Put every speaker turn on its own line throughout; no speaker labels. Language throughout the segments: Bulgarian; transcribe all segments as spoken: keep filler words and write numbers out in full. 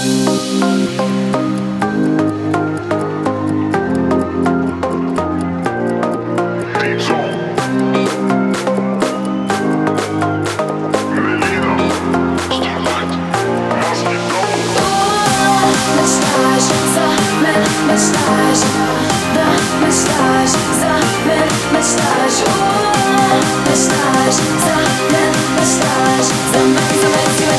Мечтаешь, да, мечтаешь, за мен мечтаешь, о, мечтаешь, за мен мечтаешь, за мен, за мен си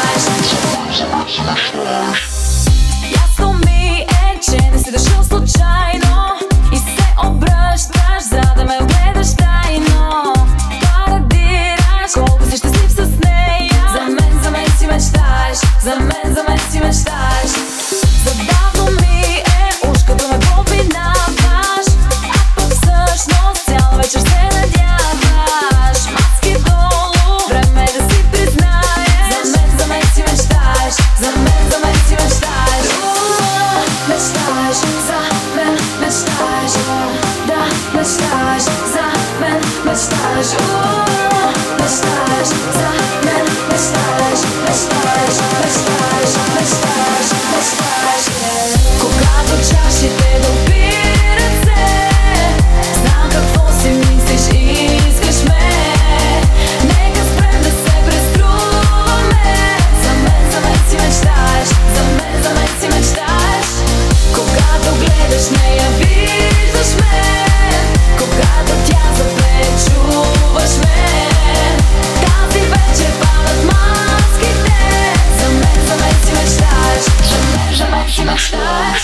мечтаеш. Ясно ми е, че не си дошъл случайно и се обръщаш, за да ме огледаш тайно. Парадираш, колко си щастлив с нея. За мен, за мен си мечтаеш, за мен, за мен си мечтаеш. Задавно ми е уж като ме поминаваш, а пък всъщност цяла вечер се надяваш. Маски долу, време е да си признаеш. За мен, за мен си мечтаеш, за мен, за мен си мечтаеш. Ууу, мечтаеш, за мен мечтаеш, да, мечтаеш, за мен мечтаеш. Ууу, мечтаеш, за мен мечтаеш, мечтаеш, мечтаеш, мечтаеш, мечтаеш. Когато чашите допират се, знам какво си мислиш и искаш ме. Нека спрем да се преструваме. За мен, за мен си мечтаеш, за мен, за мен си мечтаеш. Когато гледаш нея, виждаш ме. Когато тя запее, чуваш ме. Тази вечер падат маските. За мен, за мен си мечтаеш, за мен, за мен си мечтаеш.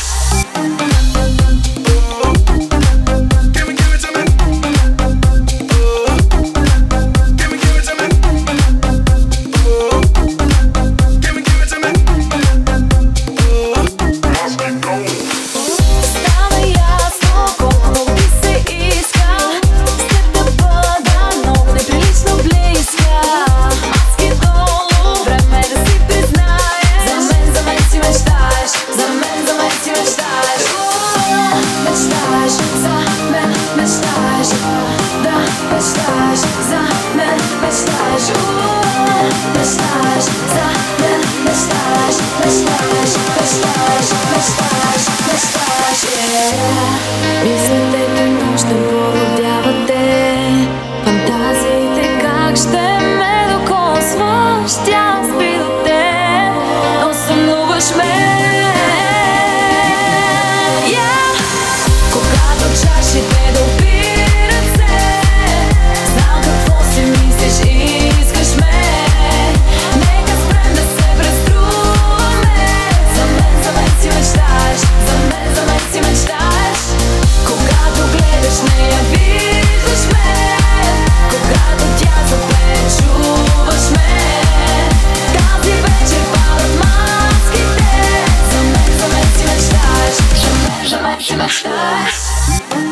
Мислите нощем породявате, фантазиите как ще ме докосваш. Тя спи до теб, но сънуваш ме. Yeah! Когато чашите допират се, знам какво си мислиш и искаш ме. Нека спрем да се преструваме. За мен, за мен си мечтаеш, за мен, за мен си мечтаеш. Когато гледаш нея, виждаш ме. Когато тя запее, чуваш ме. Тази вечер падат маските. За мен, за мен си мечтаеш, за мен, за мен си мечтаеш.